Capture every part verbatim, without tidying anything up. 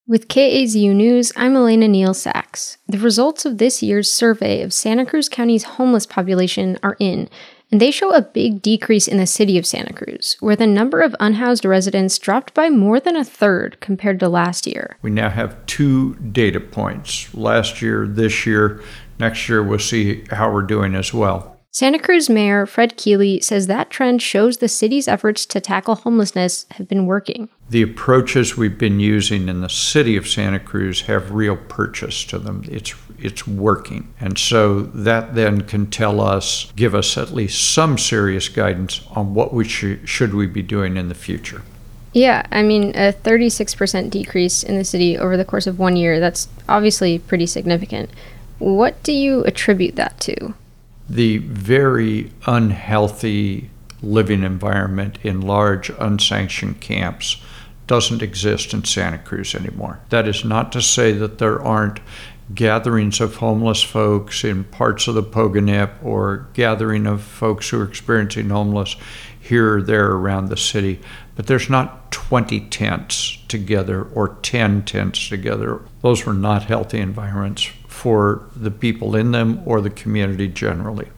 With K A Z U News, I'm Elena Neal Sachs. The results of this year's survey of Santa Cruz County's homeless population are in, and they show a big decrease in the city of Santa Cruz, where the number of unhoused residents dropped by more than a third compared to last year. We now have two data points, last year, this year. Next year, we'll see how we're doing as well. Santa Cruz Mayor Fred Keeley says that trend shows the city's efforts to tackle homelessness have been working. The approaches we've been using in the city of Santa Cruz have real purchase to them. It's it's working. And so that then can tell us, give us at least some serious guidance on what we should, should we be doing in the future. Yeah, I mean, a thirty-six percent decrease in the city over the course of one year, that's obviously pretty significant. What do you attribute that to? The very unhealthy living environment in large unsanctioned camps doesn't exist in Santa Cruz anymore. That is not to say that there aren't gatherings of homeless folks in parts of the Pogonip or gathering of folks who are experiencing homeless here or there around the city, but there's not twenty tents together or ten tents together. Those were not healthy environments for the people in them or the community generally.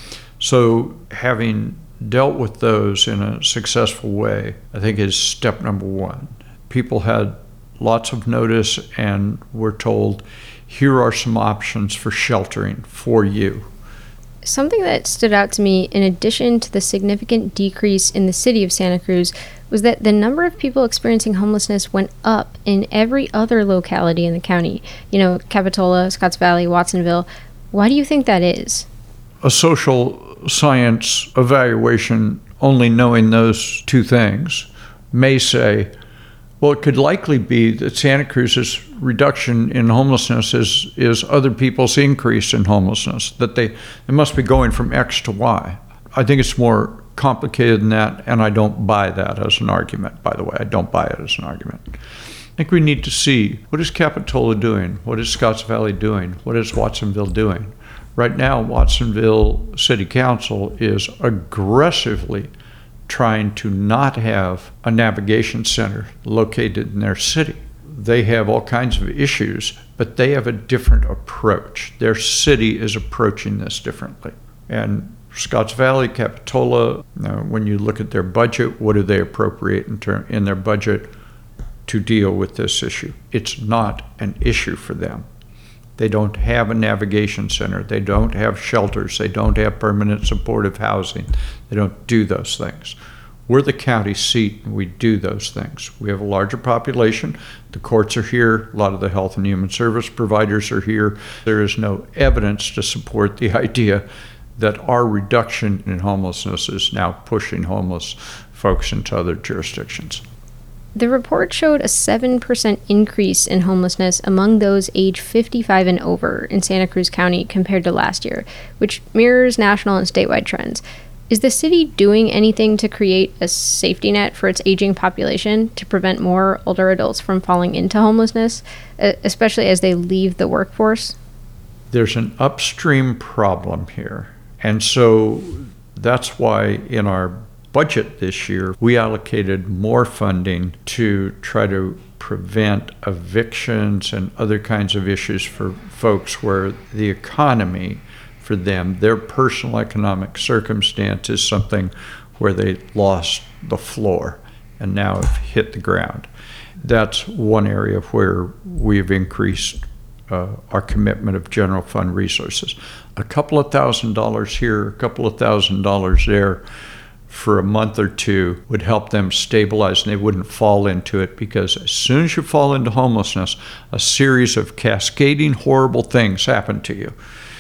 So having dealt with those in a successful way, I think is step number one. People had lots of notice and were told, here are some options for sheltering for you. Something that stood out to me, in addition to the significant decrease in the city of Santa Cruz, was that the number of people experiencing homelessness went up in every other locality in the county. You know, Capitola, Scotts Valley, Watsonville. Why do you think that is? A social science evaluation, only knowing those two things, may say, well, it could likely be that Santa Cruz's reduction in homelessness is, is other people's increase in homelessness, that they, they must be going from X to Y. I think it's more complicated than that, and I don't buy that as an argument, by the way. I don't buy it as an argument. I think we need to see, what is Capitola doing? What is Scotts Valley doing? What is Watsonville doing? Right now, Watsonville City Council is aggressively trying to not have a navigation center located in their city. They have all kinds of issues, but they have a different approach. Their city is approaching this differently. And Scotts Valley, Capitola, uh, when you look at their budget, what do they appropriate in, term, in their budget to deal with this issue? It's not an issue for them. They don't have a navigation center. They don't have shelters. They don't have permanent supportive housing. They don't do those things. We're the county seat, and we do those things. We have a larger population. The courts are here. A lot of the health and human service providers are here. There is no evidence to support the idea that our reduction in homelessness is now pushing homeless folks into other jurisdictions. The report showed a seven percent increase in homelessness among those age fifty-five and over in Santa Cruz County compared to last year, which mirrors national and statewide trends. Is the city doing anything to create a safety net for its aging population to prevent more older adults from falling into homelessness, especially as they leave the workforce? There's an upstream problem here. And so that's why in our budget this year, we allocated more funding to try to prevent evictions and other kinds of issues for folks where the economy for them, their personal economic circumstance is something where they lost the floor and now have hit the ground. That's one area where we've increased uh, our commitment of general fund resources. A couple of thousand dollars here, a couple of thousand dollars there for a month or two would help them stabilize and they wouldn't fall into it, because as soon as you fall into homelessness, a series of cascading horrible things happen to you.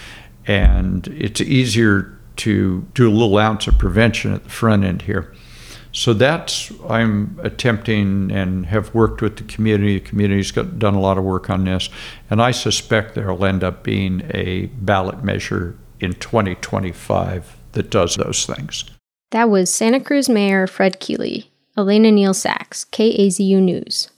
And it's easier to do a little ounce of prevention at the front end here. So that's, I'm attempting and have worked with the community. The community's got, done a lot of work on this, and I suspect there'll end up being a ballot measure in twenty twenty-five that does those things. That was Santa Cruz Mayor Fred Keeley. Elena Neal Sachs, K A Z U News.